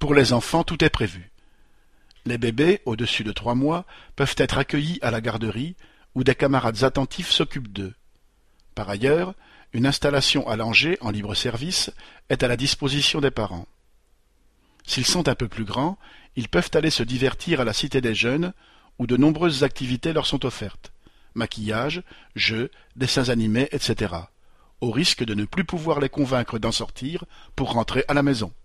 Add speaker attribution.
Speaker 1: Pour les enfants, tout est prévu. Les bébés, au-dessus de 3 mois, peuvent être accueillis à la garderie où des camarades attentifs s'occupent d'eux. Par ailleurs, une installation à Langeais en libre service est à la disposition des parents. S'ils sont un peu plus grands, ils peuvent aller se divertir à la Cité des Jeunes où de nombreuses activités leur sont offertes. Maquillage, jeux, dessins animés, etc. Au risque de ne plus pouvoir les convaincre d'en sortir pour rentrer à la maison.